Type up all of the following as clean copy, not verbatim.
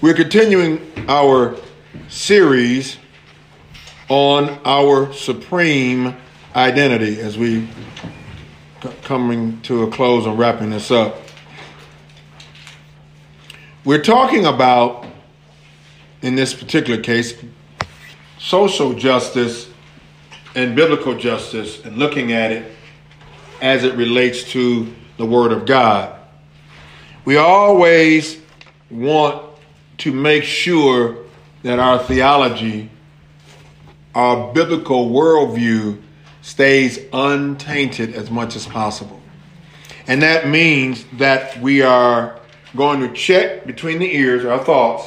We're continuing our series on our supreme identity as we coming to a close and wrapping this up. We're talking about, in this particular case, social justice and biblical justice, and looking at it as it relates to the Word of God. We always want to make sure that our theology, our biblical worldview, stays untainted as much as possible. And that means that we are going to check between the ears our thoughts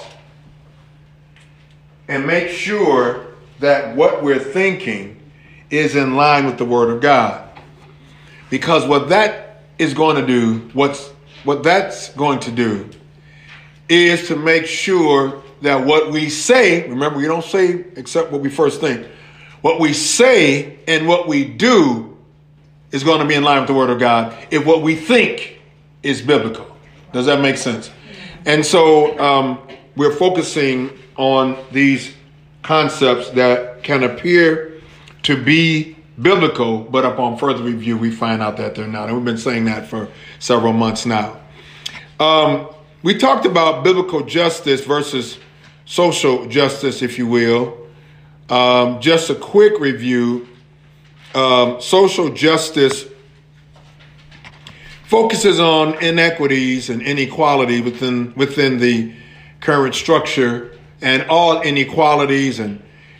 and make sure that what we're thinking is in line with the Word of God. Because what that is going to do, what that's going to do is to make sure that what we say, remember, we don't say except what we first think. What we say and what we do is going to be in line with the Word of God if what we think is biblical. Does that make sense? And so we're focusing on these concepts that can appear to be biblical, but upon further review, we find out that they're not. And we've been saying that for several months now. We talked about biblical justice versus social justice, if you will. Just a quick review. Social justice focuses on inequities and inequality within the current structure, and all inequalities and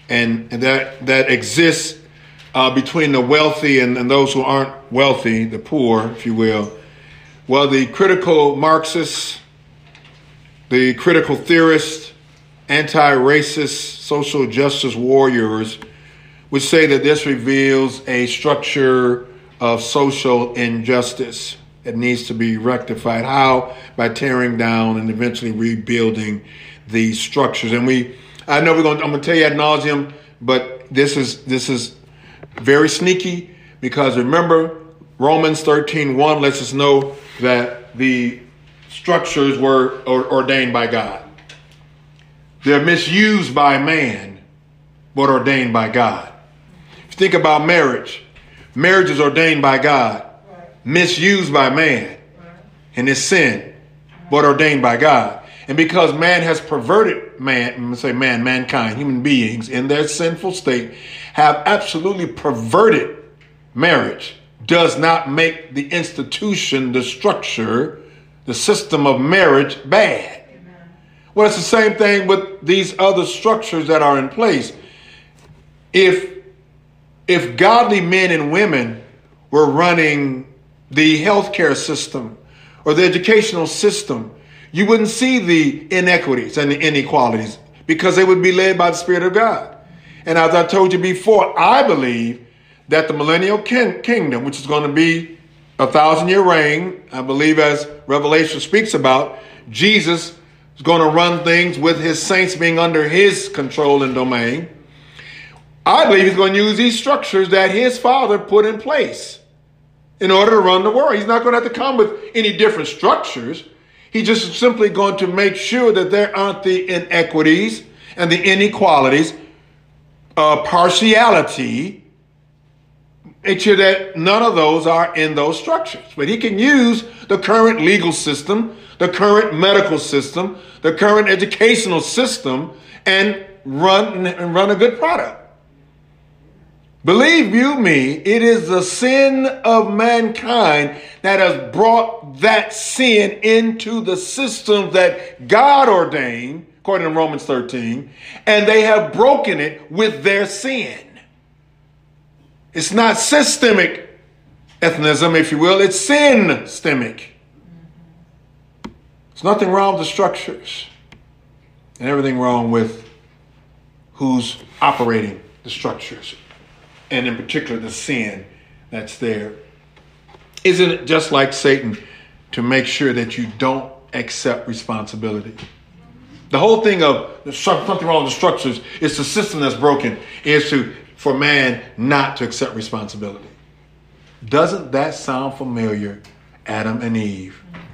that exists between the wealthy and those who aren't wealthy, the poor, if you will. Well, the critical Marxists, the critical theorists, anti-racist, social justice warriors would say that this reveals a structure of social injustice that needs to be rectified. How? By tearing down and eventually rebuilding these structures. And I'm going to tell you ad nauseum, but this is very sneaky, because remember, Romans 13:1 lets us know that the structures were ordained by God. They're misused by man, but ordained by God. If you think about marriage, marriage is ordained by God, misused by man, and it's sin, but ordained by God. And because man has perverted mankind, human beings in their sinful state, have absolutely perverted marriage, does not make the institution, the structure, the system of marriage bad. Amen. Well, it's the same thing with these other structures that are in place. If godly men and women were running the healthcare system or the educational system, you wouldn't see the inequities and the inequalities, because they would be led by the Spirit of God. And as I told you before, I believe that the millennial kingdom, which is going to be a 1,000-year reign, I believe, as Revelation speaks about, Jesus is going to run things with his saints being under his control and domain. I believe he's going to use these structures that his Father put in place in order to run the world. He's not going to have to come with any different structures. He's just simply going to make sure that there aren't the inequities and the inequalities, partiality, make sure that none of those are in those structures. But he can use the current legal system, the current medical system, the current educational system, and run a good product. Believe you me, it is the sin of mankind that has brought that sin into the system that God ordained, according to Romans 13, and they have broken it with their sin. It's not systemic ethnism, if you will. It's sin-stemic. There's nothing wrong with the structures and everything wrong with who's operating the structures, and in particular the sin that's there. Isn't it just like Satan to make sure that you don't accept responsibility? The whole thing of something wrong with the structures is the system that's broken, is for man not to accept responsibility. Doesn't that sound familiar? Adam and Eve.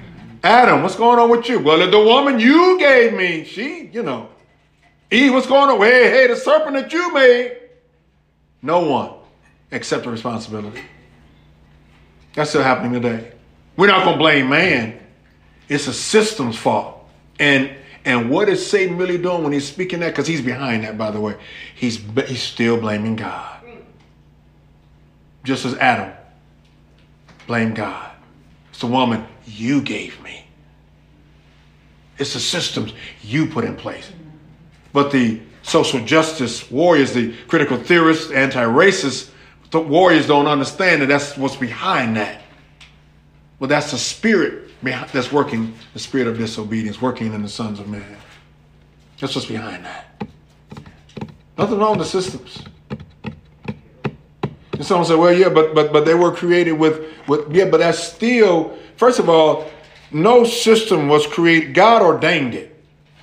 Adam, what's going on with you? Well, the woman you gave me, she, Eve, what's going on? Hey, the serpent that you made. No one accept the responsibility. That's still happening today. We're not going to blame man. It's a system's fault. And what is Satan really doing when he's speaking that? Because he's behind that, by the way. He's still blaming God. Just as Adam blamed God. It's the woman you gave me. It's the systems you put in place. But the social justice warriors, the critical theorists, anti-racists, the warriors don't understand that that's what's behind that. Well, that's the spirit that's working, the spirit of disobedience, working in the sons of men. That's what's behind that. Nothing wrong with the systems. And someone said, well, yeah, but they were created with but that's still, first of all, no system was created. God ordained it.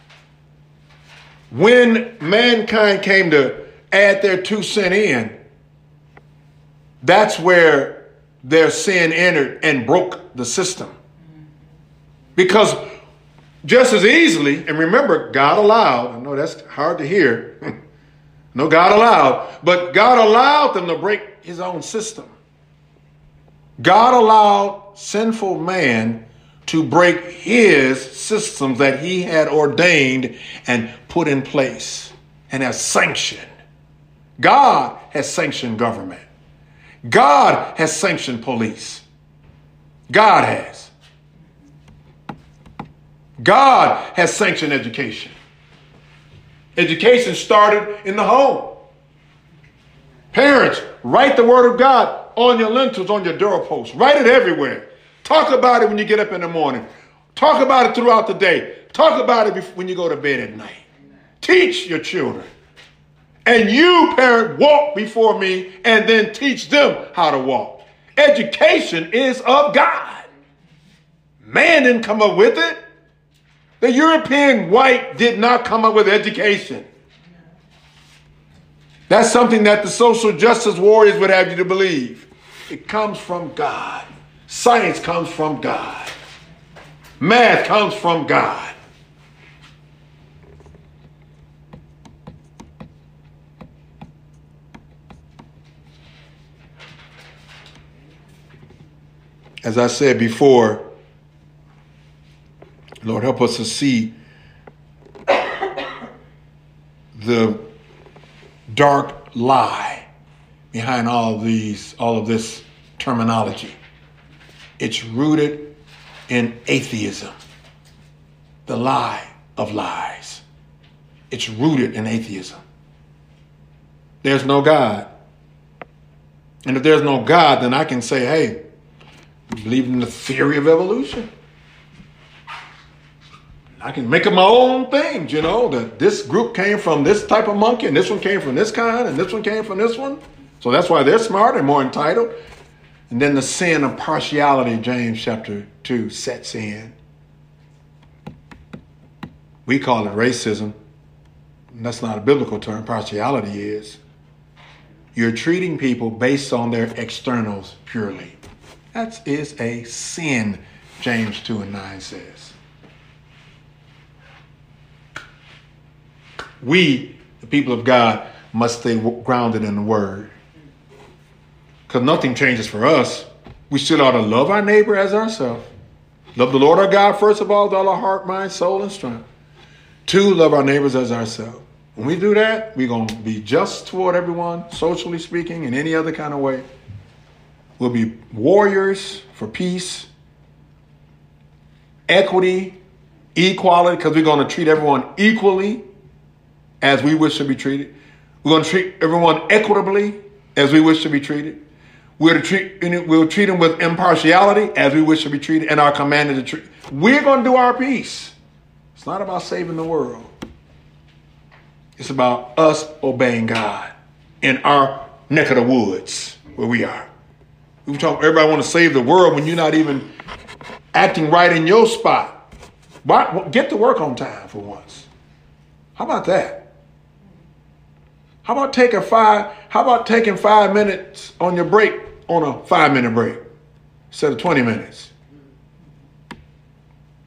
When mankind came to add their 2 cents in, that's where their sin entered and broke the system. Because just as easily, and remember, God allowed, I know that's hard to hear. No, God allowed, but God allowed them to break his own system. God allowed sinful man to break his systems that he had ordained and put in place and has sanctioned. God has sanctioned government. God has sanctioned police. God has. God has sanctioned education. Education started in the home. Parents, write the word of God on your lintels, on your doorposts. Write it everywhere. Talk about it when you get up in the morning. Talk about it throughout the day. Talk about it when you go to bed at night. Teach your children. And you, parent, walk before me and then teach them how to walk. Education is of God. Man didn't come up with it. The European white did not come up with education. That's something that the social justice warriors would have you to believe. It comes from God. Science comes from God. Math comes from God. As I said before, Lord, help us to see the dark lie behind all of this terminology. It's rooted in atheism, the lie of lies. It's rooted in atheism. There's no God. And if there's no God, then I can say, hey, we believe in the theory of evolution. I can make up my own things, that this group came from this type of monkey, and this one came from this kind, and this one came from this one. So that's why they're smarter and more entitled. And then the sin of partiality, James chapter 2, sets in. We call it racism. And that's not a biblical term. Partiality is. You're treating people based on their externals purely. That is a sin, James 2:9 says. We, the people of God, must stay grounded in the word. Because nothing changes for us. We still ought to love our neighbor as ourselves. Love the Lord our God, first of all, with all our heart, mind, soul, and strength. 2, love our neighbors as ourselves. When we do that, we're going to be just toward everyone, socially speaking, in any other kind of way. We'll be warriors for peace, equity, equality, because we're going to treat everyone equally as we wish to be treated. We're going to treat everyone equitably as we wish to be treated. We'll treat them with impartiality as we wish to be treated and are commanded to treat. We're going to do our piece. It's not about saving the world. It's about us obeying God in our neck of the woods where we are. We talk, everybody want to save the world when you're not even acting right in your spot. Get to work on time for once. How about that? How about taking 5 minutes on your break on a 5-minute break instead of 20 minutes?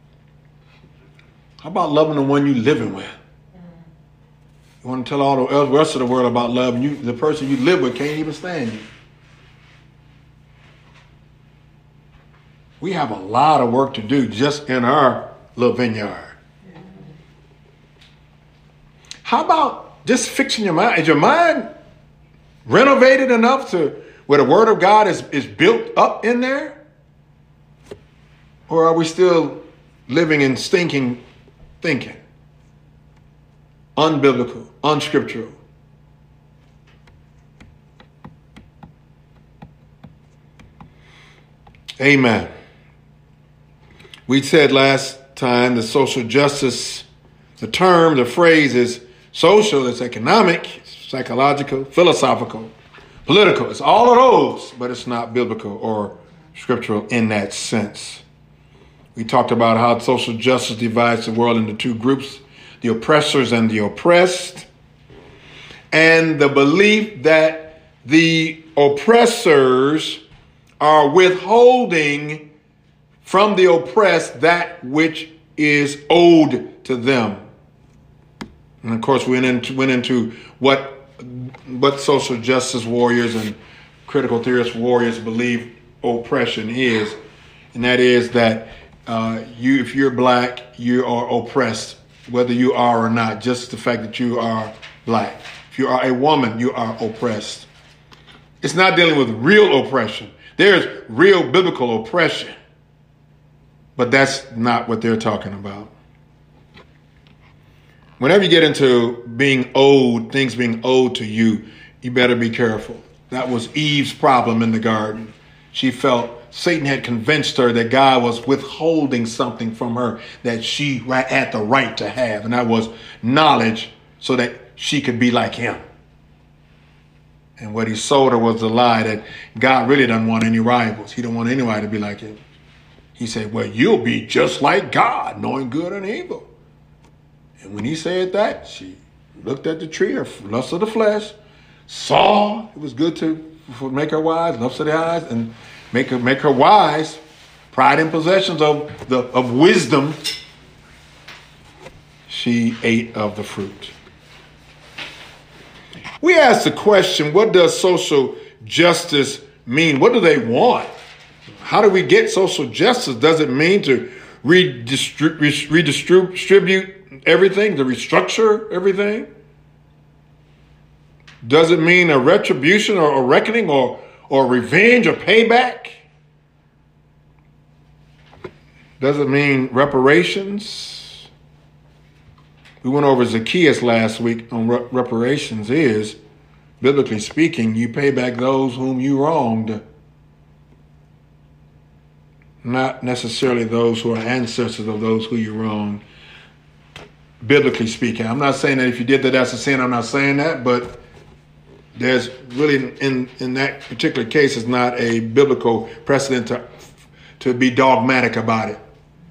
How about loving the one you living with? You want to tell all the rest of the world about love, and the person you live with can't even stand you. We have a lot of work to do just in our little vineyard. How about just fixing your mind? Is your mind renovated enough to where the word of God is built up in there? Or are we still living in stinking thinking? Unbiblical, unscriptural. Amen. We said last time that social justice, the term, the phrase is social, it's economic, it's psychological, philosophical, political. It's all of those, but it's not biblical or scriptural in that sense. We talked about how social justice divides the world into two groups, the oppressors and the oppressed, and the belief that the oppressors are withholding from the oppressed that which is owed to them. And of course, we went into what social justice warriors and critical theorist warriors believe oppression is, and that is that if you're black, you are oppressed, whether you are or not. Just the fact that you are black. If you are a woman, you are oppressed. It's not dealing with real oppression. There's real biblical oppression, but that's not what they're talking about. Whenever you get into being owed, things being owed to you, you better be careful. That was Eve's problem in the garden. She felt Satan had convinced her that God was withholding something from her that she had the right to have, and that was knowledge so that she could be like him. And what he sold her was the lie that God really doesn't want any rivals. He don't want anybody to be like him. He said, well, you'll be just like God, knowing good and evil. And when he said that, she looked at the tree, her lust of the flesh, saw it was good to make her wise, lust of the eyes, and make her wise, pride and possessions of wisdom. She ate of the fruit. We asked the question, what does social justice mean? What do they want? How do we get social justice? Does it mean to redistribute everything, to restructure everything? Does it mean a retribution or a reckoning or revenge or payback? Does it mean reparations? We went over Zacchaeus last week on reparations is, biblically speaking, you pay back those whom you wronged. Not necessarily those who are ancestors of those who you wronged. Biblically speaking. I'm not saying that if you did that, that's a sin. I'm not saying that, but there's really, in that particular case, is not a biblical precedent to be dogmatic about it.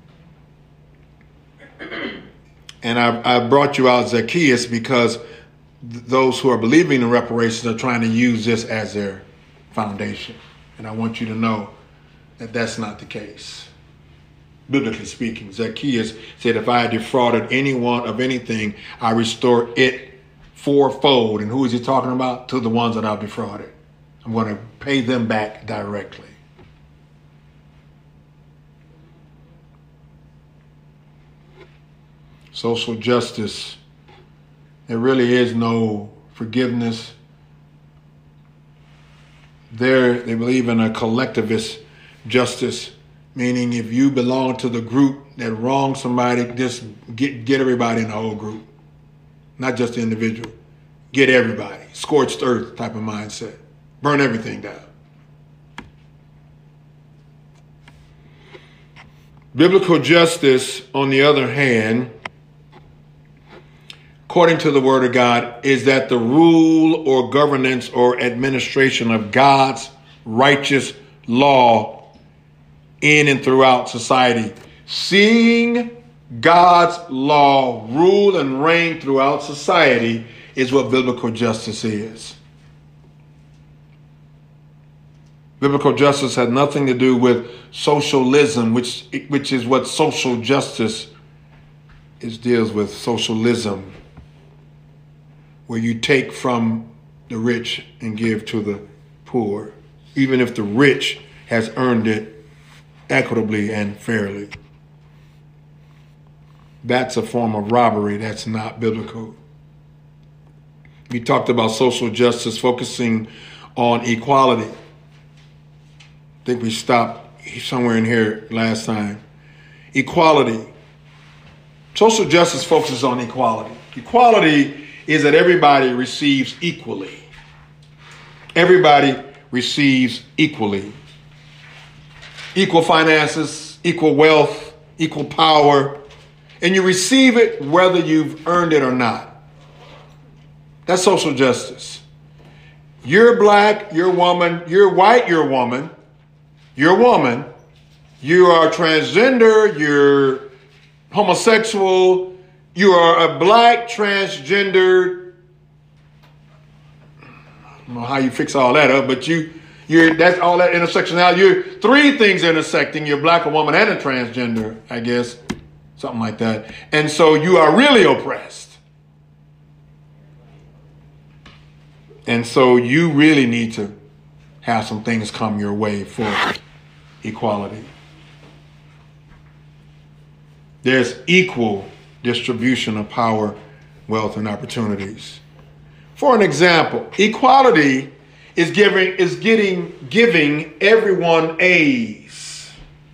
And I brought you out Zacchaeus because those who are believing in reparations are trying to use this as their foundation. And I want you to know that that's not the case. Biblically speaking, Zacchaeus said, if I had defrauded anyone of anything, I restore it fourfold. And who is he talking about? To the ones that I've defrauded. I'm going to pay them back directly. Social justice, there really is no forgiveness. They believe in a collectivist justice, meaning if you belong to the group that wronged somebody, just get everybody in the whole group, not just the individual. Get everybody. Scorched earth type of mindset. Burn everything down. Biblical justice, on the other hand, according to the Word of God, is that the rule or governance or administration of God's righteous law in and throughout society. Seeing God's law rule and reign throughout society is what biblical justice is. Biblical justice has nothing to do with socialism, which is what social justice it deals with socialism, where you take from the rich and give to the poor, even if the rich has earned it equitably and fairly. That's a form of robbery that's not biblical. We talked about social justice focusing on equality. I think we stopped somewhere in here last time. Equality. Social justice focuses on equality. Equality is that everybody receives equally. Everybody receives equally. Equal finances, equal wealth, equal power, and you receive it whether you've earned it or not. That's social justice. You're black, you're woman, you're white, you're woman, you are transgender, you're homosexual, you are a black transgender. I don't know how you fix all that up, but you're that's all that intersectionality. You're three things intersecting. You're black, a woman, and a transgender, I guess. Something like that. And so you are really oppressed. And so you really need to have some things come your way for equality. There's equal distribution of power, wealth, and opportunities. For an example, equality is giving everyone A's.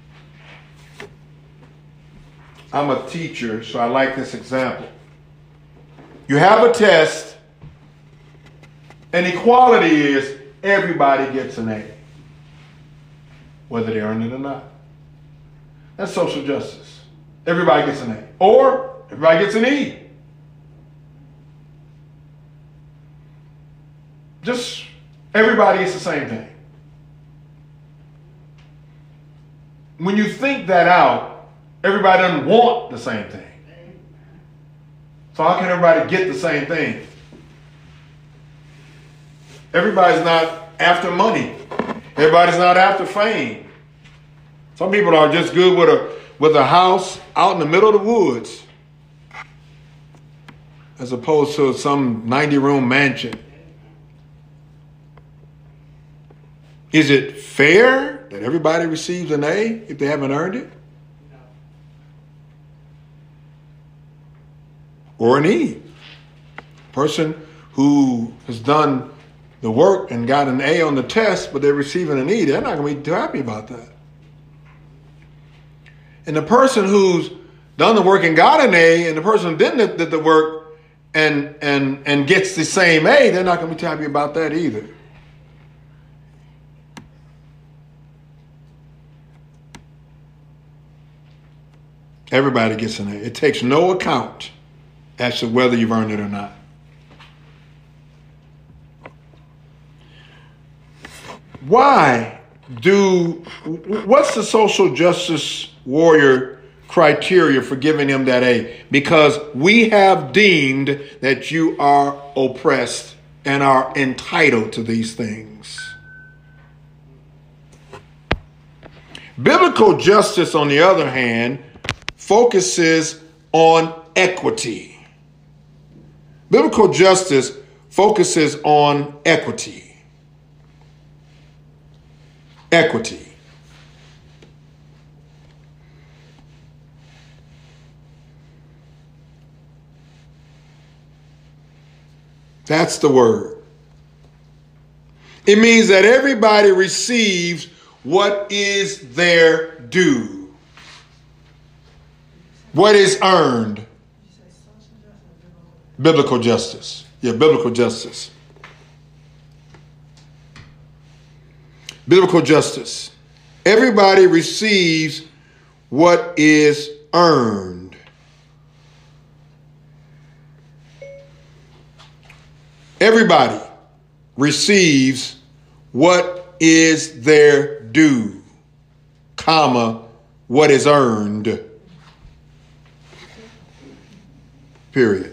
I'm a teacher, so I like this example. You have a test, and equality is everybody gets an A, whether they earn it or not. That's social justice. Everybody gets an A, or everybody gets an E. Just everybody gets the same thing. When you think that out, everybody doesn't want the same thing. So how can everybody get the same thing? Everybody's not after money. Everybody's not after fame. Some people are just good with a house out in the middle of the woods, as opposed to some 90-room mansion. Is it fair that everybody receives an A if they haven't earned it? Or an E? Person who has done the work and got an A on the test, but they're receiving an E, they're not going to be too happy about that. And the person who's done the work and got an A, and the person who didn't did the work and gets the same A, they're not going to be too happy about that either. Everybody gets an A. It takes no account as to whether you've earned it or not. What's the social justice warrior criteria for giving them that A? Because we have deemed that you are oppressed and are entitled to these things. Biblical justice, on the other hand, focuses on equity. Biblical justice focuses on equity. Equity. That's the word. It means that everybody receives what is their due, what is earned. Biblical justice. Yeah, biblical justice. Biblical justice. Everybody receives what is earned. Everybody receives what is their due, comma, what is earned. Period.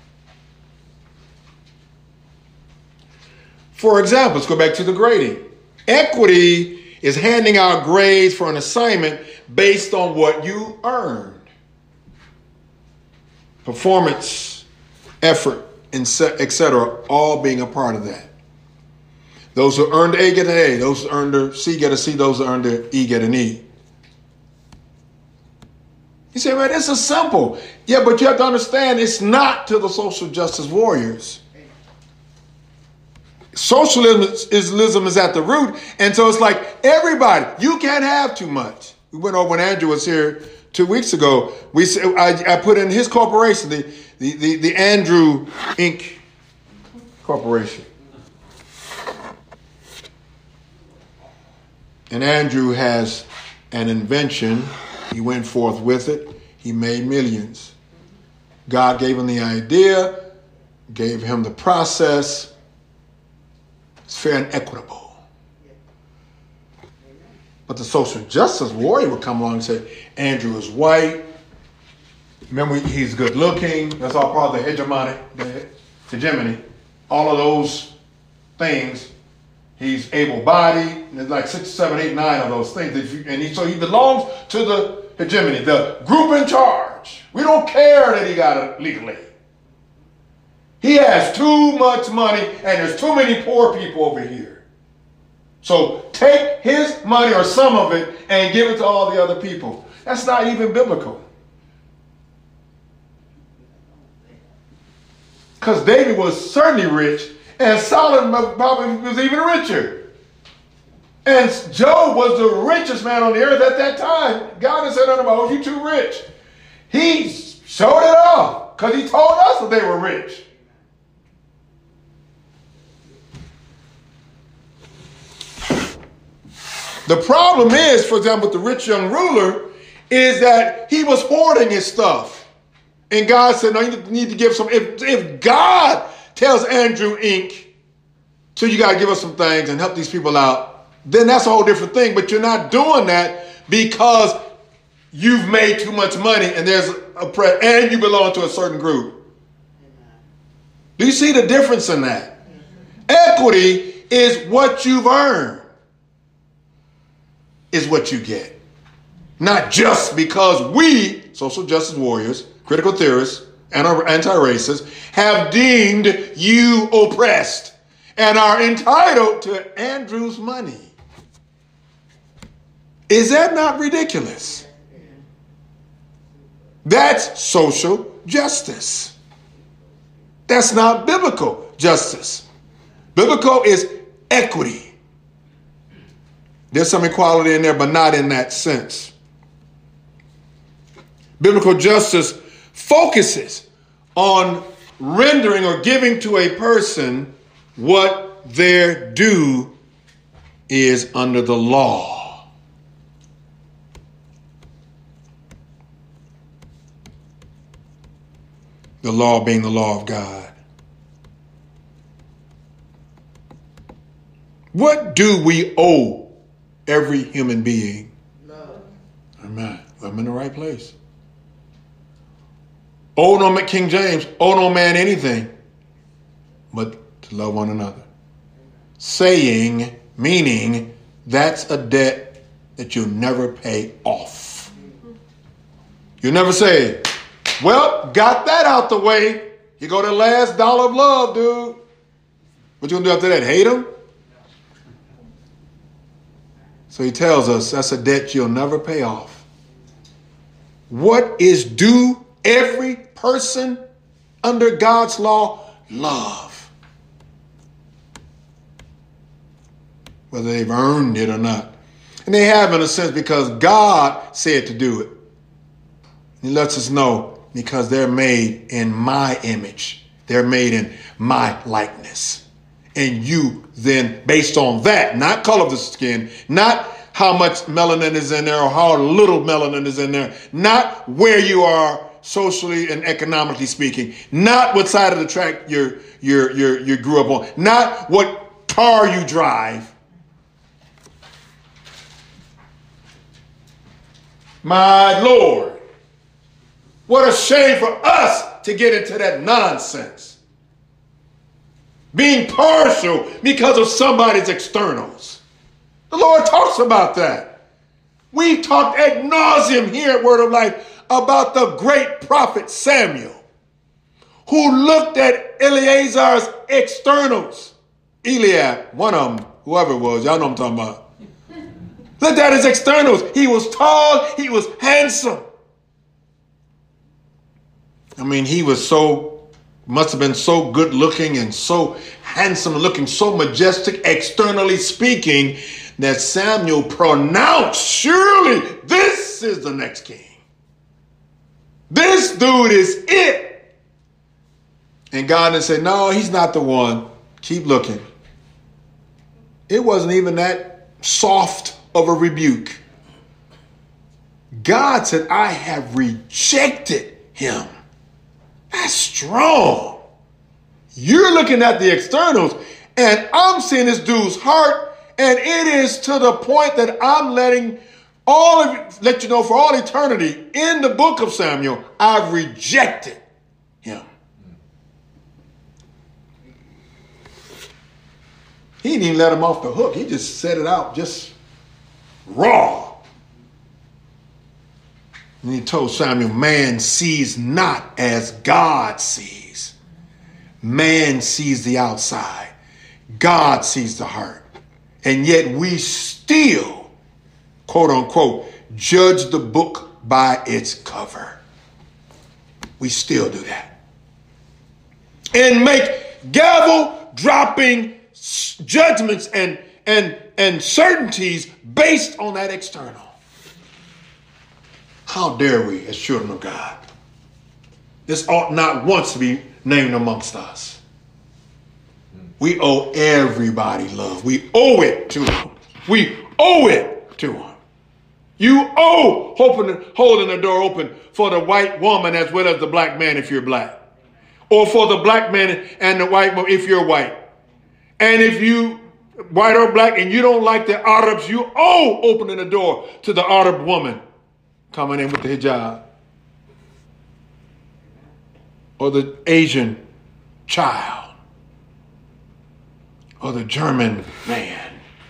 For example, let's go back to the grading. Equity is handing out grades for an assignment based on what you earned. Performance, effort, etc., all being a part of that. Those who earned A get an A. Those who earned a C get a C. Those who earned an E get an E. You say, man, this is simple. Yeah, but you have to understand it's not to the social justice warriors. Socialism is at the root. And so it's like everybody, you can't have too much. We went over when Andrew was here 2 weeks ago. I put in his corporation, the Andrew Inc. Corporation. And Andrew has an invention. He went forth with it. He made millions. God gave him the idea, gave him the process. It's fair and equitable. But the social justice warrior would come along and say, Andrew is white. Remember, he's good looking. That's all part of the hegemony. All of those things. He's able-bodied. There's like 6, 7, 8, 9 of those things. So he belongs to the hegemony, the group in charge. We don't care that he got it legally. He has too much money and there's too many poor people over here. So take his money or some of it and give it to all the other people. That's not even biblical. Because David was certainly rich and Solomon probably was even richer. And Job was the richest man on the earth at that time. God had said unto him, oh, you too rich. He showed it off because he told us that they were rich. The problem is, for example, the rich young ruler, is that he was hoarding his stuff. And God said, no, you need to give some. If God tells Andrew Inc., so you got to give us some things and help these people out, then that's a whole different thing. But you're not doing that because you've made too much money and and you belong to a certain group. Do you see the difference in that? Equity is what you've earned, is what you get. Not just because we, social justice warriors, critical theorists, and anti-racists, have deemed you oppressed and are entitled to Andrew's money. Is that not ridiculous? That's social justice. That's not biblical justice. Biblical is equity. There's some equality in there, but not in that sense. Biblical justice focuses on rendering or giving to a person what their due is under the law. The law being the law of God. What do we owe every human being? Love. Amen. I'm in the right place. Owe no man, King James, owe no man anything but to love one another. Saying, meaning, that's a debt that you'll never pay off. You'll never say, well, got that out the way. Here go the last dollar of love, dude. What you gonna do after that? Hate him? So he tells us that's a debt you'll never pay off. What is due every person under God's law? Love. Whether they've earned it or not. And they have in a sense because God said to do it. He lets us know because they're made in my image. They're made in my likeness. And you then, based on that, not color of the skin, not how much melanin is in there or how little melanin is in there, not where you are socially and economically speaking, not what side of the track you grew up on, not what car you drive. My Lord, what a shame for us to get into that nonsense. Being partial because of somebody's externals. The Lord talks about that. We talked ad nauseum here at Word of Life about the great prophet Samuel, who looked at Eleazar's externals. Eliab, one of them, whoever it was, y'all know what I'm talking about. Looked at his externals. He was tall, he was handsome. I mean, he was must have been so good looking and so handsome looking, so majestic, externally speaking, that Samuel pronounced, surely this is the next king. This dude is it. And God then said, no, he's not the one. Keep looking. It wasn't even that soft of a rebuke. God said, I have rejected him. That's strong. You're looking at the externals, and I'm seeing this dude's heart, and it is to the point that I'm let you know for all eternity in the book of Samuel, I've rejected him. He didn't even let him off the hook. He just set it out just raw. And he told Samuel, man sees not as God sees. Man sees the outside. God sees the heart. And yet we still, quote unquote, judge the book by its cover. We still do that. And make gavel dropping judgments and certainties based on that external. How dare we as children of God? This ought not once to be named amongst us. We owe everybody love. We owe it to them. We owe it to them. You owe holding the door open for the white woman as well as the black man if you're black. Or for the black man and the white woman if you're white. And if you white or black and you don't like the Arabs, you owe opening the door to the Arab woman coming in with the hijab. Or the Asian child. Or the German man.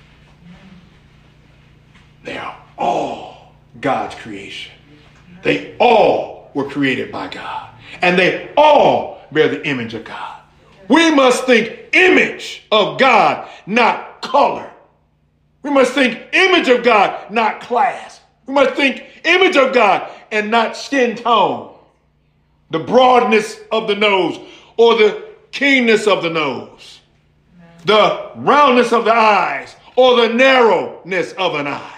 They are all God's creation. They all were created by God. And they all bear the image of God. We must think image of God, not color. We must think image of God, not class. We must think image of God and not skin tone. The broadness of the nose or the keenness of the nose. The roundness of the eyes or the narrowness of an eye.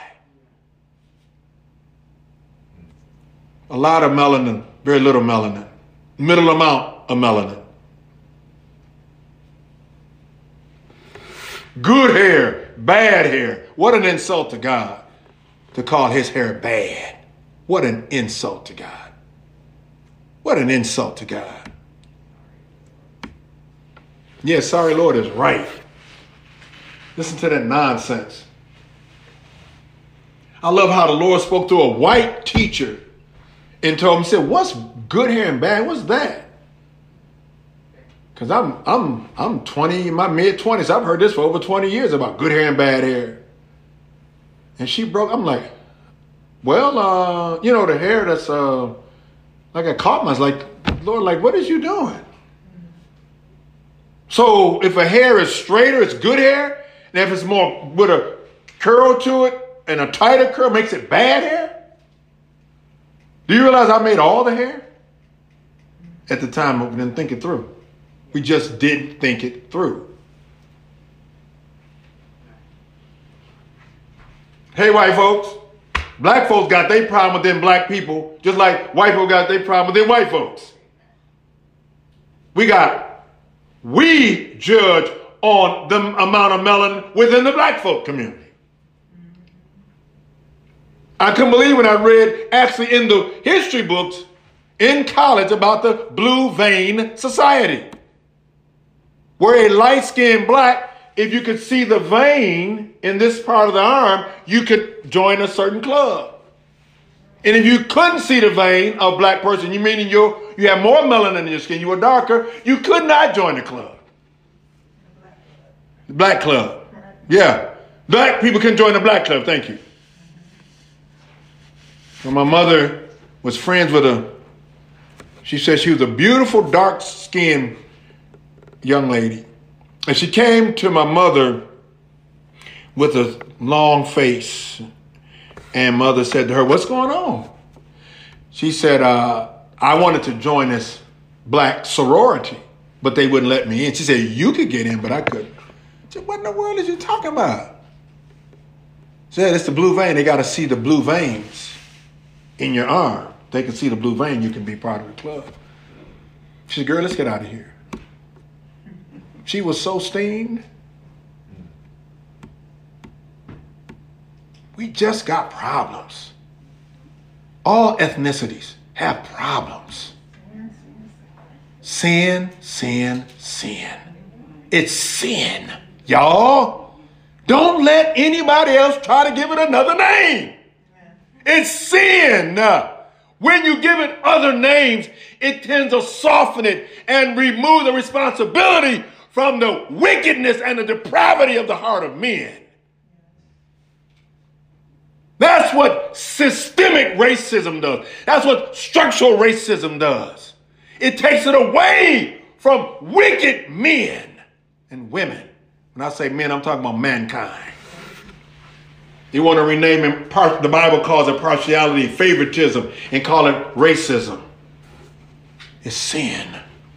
A lot of melanin, very little melanin. Middle amount of melanin. Good hair, bad hair. What an insult to God to call his hair bad. What an insult to God. What an insult to God. Yeah, sorry, Lord is right. Listen to that nonsense. I love how the Lord spoke to a white teacher and told him, said, what's good hair and bad? What's that? Because I'm 20, in my mid-20s. I've heard this for over 20 years about good hair and bad hair. And she broke, I'm like, well, the hair that's like I caught myself, like, Lord, like, what is you doing? So if a hair is straighter, it's good hair. And if it's more with a curl to it and a tighter curl makes it bad hair? Do you realize I made all the hair? At the time, we didn't think it through. We just didn't think it through. Hey, white folks. Black folks got their problem with them black people, just like white folks got their problem with them white folks. We judge on the amount of melanin within the black folk community. I couldn't believe when I read actually in the history books in college about the Blue Vein Society, where a light-skinned black, if you could see the vein in this part of the arm, you could join a certain club. And if you couldn't see the vein of a black person, you meaning you have more melanin in your skin, you were darker, you could not join the club. The black club. Yeah. Black people can join the Black Club. Thank you. When my mother was friends with she said she was a beautiful, dark-skinned young lady. And she came to my mother with a long face. And mother said to her, "What's going on?" She said, "I wanted to join this black sorority, but they wouldn't let me in." She said, "You could get in, but I couldn't." I said, "What in the world is you talking about?" She said, "It's the blue vein. They got to see the blue veins in your arm. They can see the blue vein. You can be part of the club." She said, "Girl, let's get out of here." She was so steamed. We just got problems. All ethnicities have problems. Sin, sin, sin. It's sin. Y'all, don't let anybody else try to give it another name. It's sin. When you give it other names, it tends to soften it and remove the responsibility from the wickedness and the depravity of the heart of men. That's what systemic racism does. That's what structural racism does. It takes it away from wicked men and women. When I say men, I'm talking about mankind. You want to rename it, the Bible calls it partiality, favoritism, and call it racism. It's sin.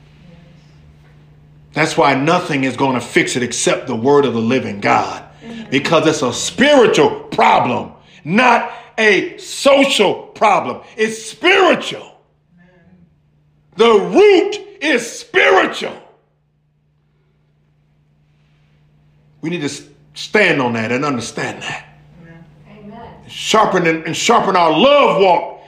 That's why nothing is going to fix it except the word of the living God. Because it's a spiritual problem, not a social problem. It's spiritual. The root is spiritual. We need to stand on that and understand that. Amen. Sharpen our love walk.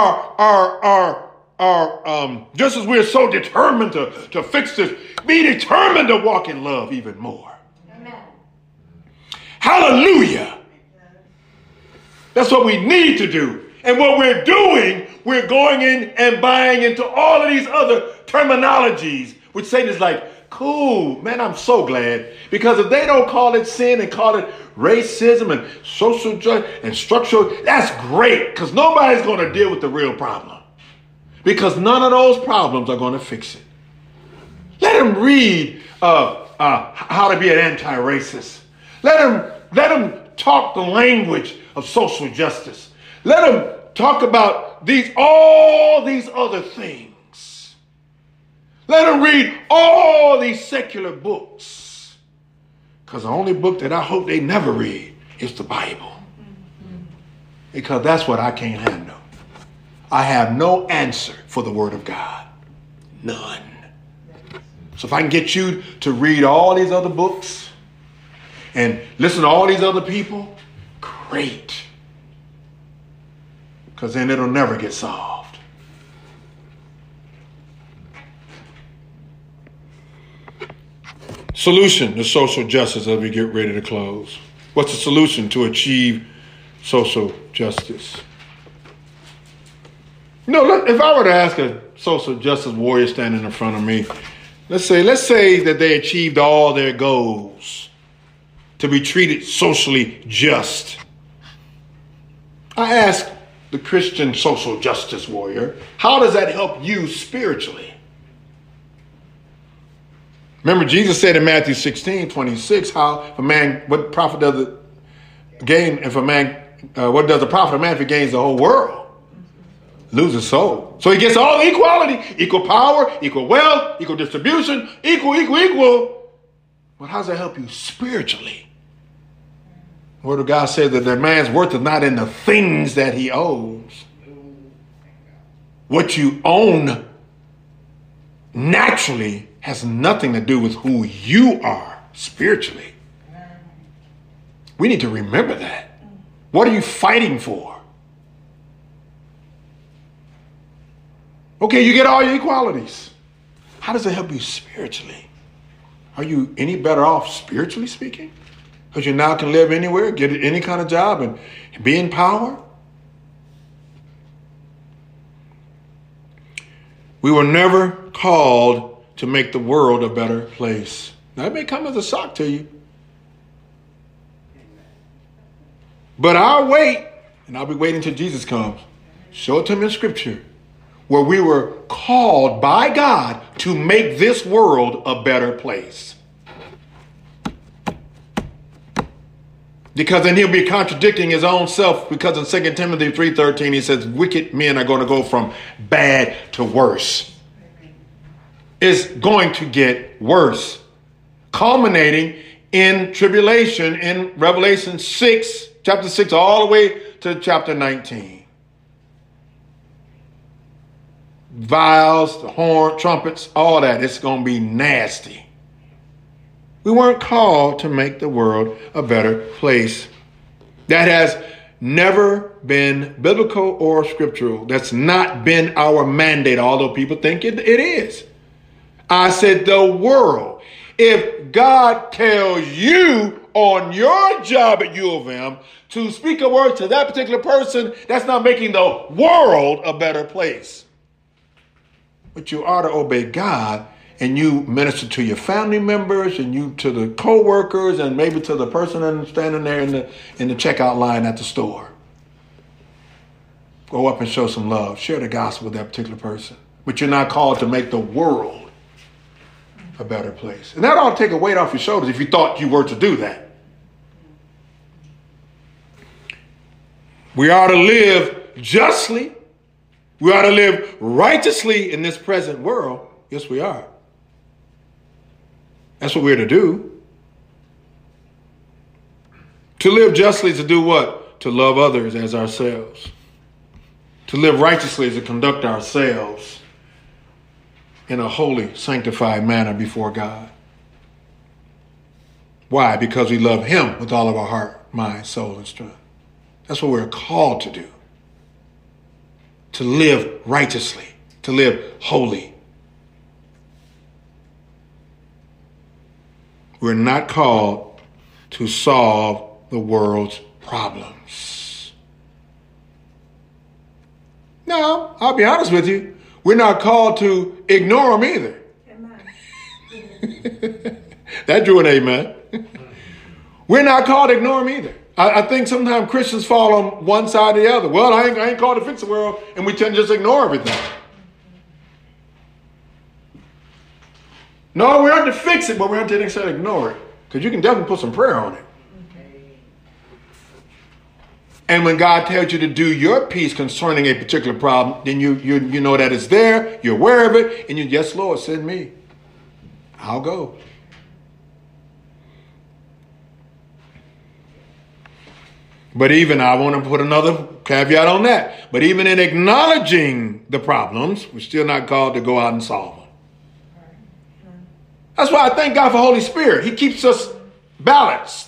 Just as we're so determined to fix this, be determined to walk in love even more. Amen. Hallelujah. That's what we need to do. And what we're doing, we're going in and buying into all of these other terminologies, which Satan is like, cool, man, I'm so glad. Because if they don't call it sin and call it racism and social justice and structural, that's great, because nobody's going to deal with the real problem. Because none of those problems are going to fix it. Let them read how to be an anti-racist. Let them talk the language of social justice. Let them talk about all these other things. Let them read all these secular books. Because the only book that I hope they never read is the Bible. Because that's what I can't handle. I have no answer for the Word of God. None. So if I can get you to read all these other books and listen to all these other people, great. Because then it'll never get solved. Solution to social justice as we get ready to close. What's the solution to achieve social justice? You know, if I were to ask a social justice warrior standing in front of me, let's say that they achieved all their goals to be treated socially just. I ask the Christian social justice warrior, how does that help you spiritually? Remember, Jesus said in Matthew 16:26, what profit does it gain if a man, what does it profit a man if he gains the whole world? Loses soul. So he gets all the equality, equal power, equal wealth, equal distribution, equal. But how does that help you spiritually? The Word of God says that the man's worth is not in the things that he owns. What you own naturally has nothing to do with who you are spiritually. We need to remember that. What are you fighting for? Okay, you get all your equalities. How does it help you spiritually? Are you any better off spiritually speaking? Because you now can live anywhere, get any kind of job, and be in power? We were never called to make the world a better place. Now, it may come as a shock to you. But I'll wait, and I'll be waiting until Jesus comes. Show it to me in Scripture, where we were called by God to make this world a better place. Because then he'll be contradicting his own self, because in 2 Timothy 3:13 he says wicked men are going to go from bad to worse. It's going to get worse, culminating in tribulation in Revelation 6, chapter 6, all the way to chapter 19. Vials, the horn, trumpets, all that. It's going to be nasty. We weren't called to make the world a better place. That has never been biblical or scriptural. That's not been our mandate, although people think it is. I said the world. If God tells you on your job at U of M to speak a word to that particular person, that's not making the world a better place. But you are to obey God, and you minister to your family members, and you to the co-workers, and maybe to the person standing there in the checkout line at the store. Go up and show some love. Share the gospel with that particular person. But you're not called to make the world a better place. And that ought to take a weight off your shoulders if you thought you were to do that. We are to live justly. We are to live righteously in this present world. Yes, we are. That's what we're to do. To live justly is to do what? To love others as ourselves. To live righteously is to conduct ourselves in a holy, sanctified manner before God. Why? Because we love him with all of our heart, mind, soul, and strength. That's what we're called to do. To live righteously, to live holy. We're not called to solve the world's problems. No, I'll be honest with you. We're not called to ignore them either. Amen. That drew an amen. We're not called to ignore them either. I think sometimes Christians fall on one side or the other. Well, I ain't called to fix the world, and we tend to just ignore everything. No, we aren't to fix it, but we aren't to necessarily ignore it. Because you can definitely put some prayer on it. And when God tells you to do your piece concerning a particular problem, then you know that it's there, you're aware of it, and you, yes, Lord, send me. I'll go. But even, I want to put another caveat on that. But even in acknowledging the problems, we're still not called to go out and solve them. That's why I thank God for Holy Spirit. He keeps us balanced.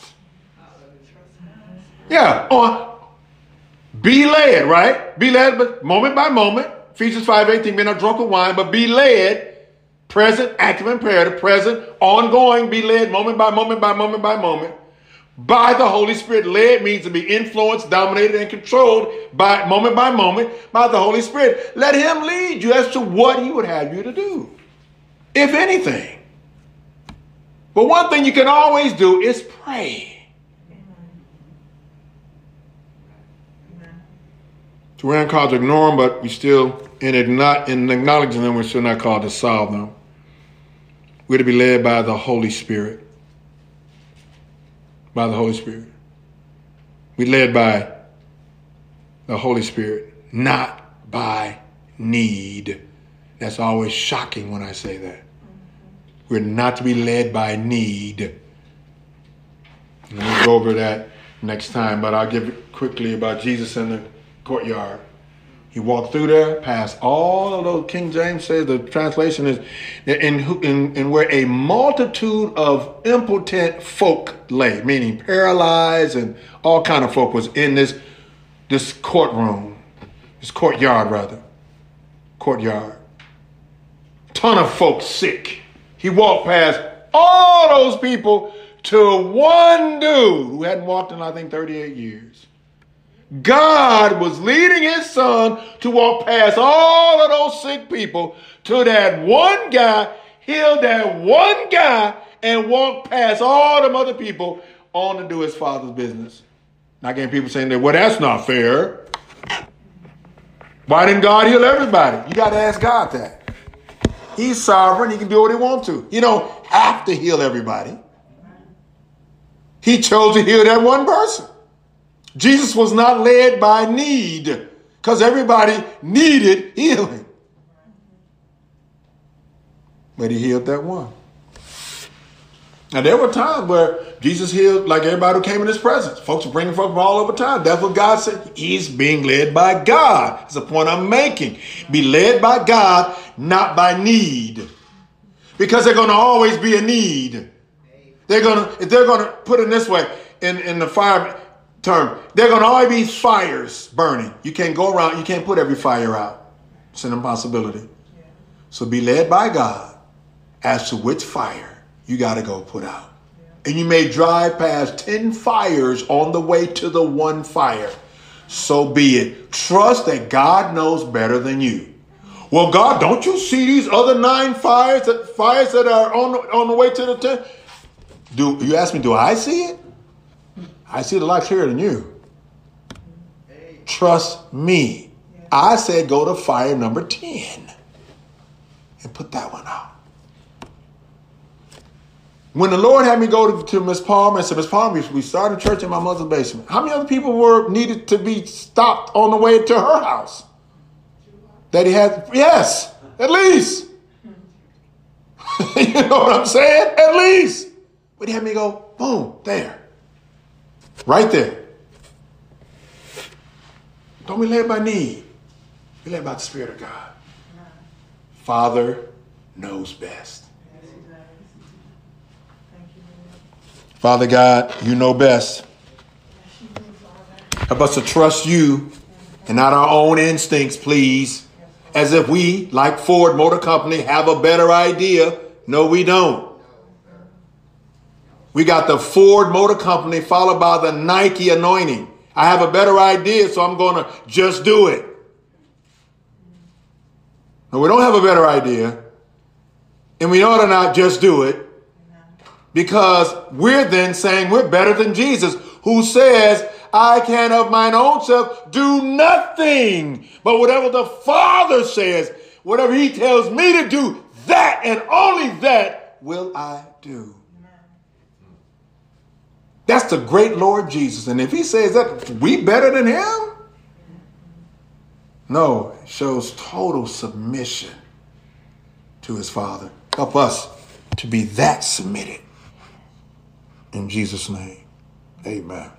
Yeah. Be led, right? Be led, but moment by moment. Ephesians 5:18, be not drunk with wine, but be led, present, active, imperative, present, ongoing, be led moment by moment by moment by moment. By the Holy Spirit. Led means to be influenced, dominated, and controlled by moment by the Holy Spirit. Let him lead you as to what he would have you to do, if anything. But one thing you can always do is pray. So we're not called to ignore them, but we still, in acknowledging them, we're still not called to solve them. We're to be led by the Holy Spirit. By the Holy Spirit. We're led by the Holy Spirit, not by need. That's always shocking when I say that. We're not to be led by need. And we'll go over that next time, but I'll give it quickly about Jesus in the courtyard. He walked through there, past all of those. King James says the translation is in where a multitude of impotent folk lay, meaning paralyzed and all kind of folk was in this courtyard. Ton of folks sick. He walked past all those people to one dude who hadn't walked in, I think, 38 years. God was leading his son to walk past all of those sick people to that one guy, heal that one guy, and walk past all them other people on to do his father's business. Not getting people saying that, well, that's not fair. Why didn't God heal everybody? You got to ask God that. He's sovereign. He can do what he wants to. You don't have to heal everybody. He chose to heal that one person. Jesus was not led by need because everybody needed healing. But he healed that one. Now, there were times where Jesus healed like everybody who came in his presence. Folks were bringing folks from all over time. That's what God said. He's being led by God. That's the point I'm making. Be led by God, not by need. Because there's going to always be a need. If they're going to put it this way, in the fire term, there are going to always be fires burning. You can't go around, you can't put every fire out. It's an impossibility. So be led by God as to which fire you got to go put out. And you may drive past 10 fires on the way to the one fire. So be it. Trust that God knows better than you. Well, God, don't you see these other 9 fires that are on the way to the 10? You ask me, do I see it? I see the light clearer than you. Trust me. I said go to fire number 10 and put that one out. When the Lord had me go to Miss Palmer and said, Miss Palmer, we started church in my mother's basement. How many other people were needed to be stopped on the way to her house? That he had? Yes, at least. You know what I'm saying? At least. But he had me go, boom, there. Right there. Don't be led by need. Be led by the Spirit of God. Father knows best. Father God, you know best. Help us to trust you and not our own instincts, please. As if we, like Ford Motor Company, have a better idea. No, we don't. We got the Ford Motor Company followed by the Nike anointing. I have a better idea, so I'm going to just do it. No, we don't have a better idea. And we ought to not just do it. Because we're then saying we're better than Jesus, who says, I can of mine own self do nothing but whatever the Father says, whatever he tells me to do, that and only that will I do. That's the great Lord Jesus. And if he says that, we better than him? No, it shows total submission to his Father. Help us to be that submitted. In Jesus' name, amen.